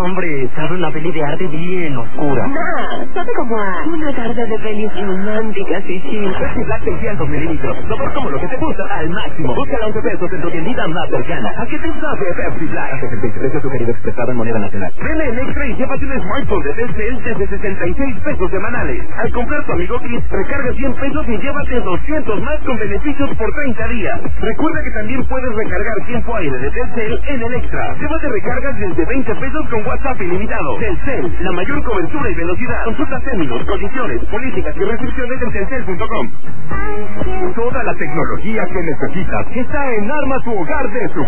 hombre, sabe una peli de arte bien oscura. Nah, sabe como a una tarde de pelis románticas y chill. Pepsi Black 600 mililitros. Sabor como lo que te gusta al máximo. Búscala a 11 pesos en tu tiendita más cercana. ¿A qué te sabe Pepsi Black? Hasta el precio sugerido expresado en moneda nacional. Ven en Extra y llévate un smartphone de Telcel desde 66 pesos semanales. Al comprar tu Amigo Kids, recarga 100 pesos y llévate 200 más con beneficios por 30 días. Recuerda que también puedes recargar tiempo aire de Telcel en el Extra. Llévate recargas desde 20 pesos con WhatsApp ilimitado. Telcel, la mayor cobertura y velocidad. Consulta términos, condiciones, políticas y restricciones en telcel.com. Toda la tecnología que necesitas está en Arma tu Hogar de Su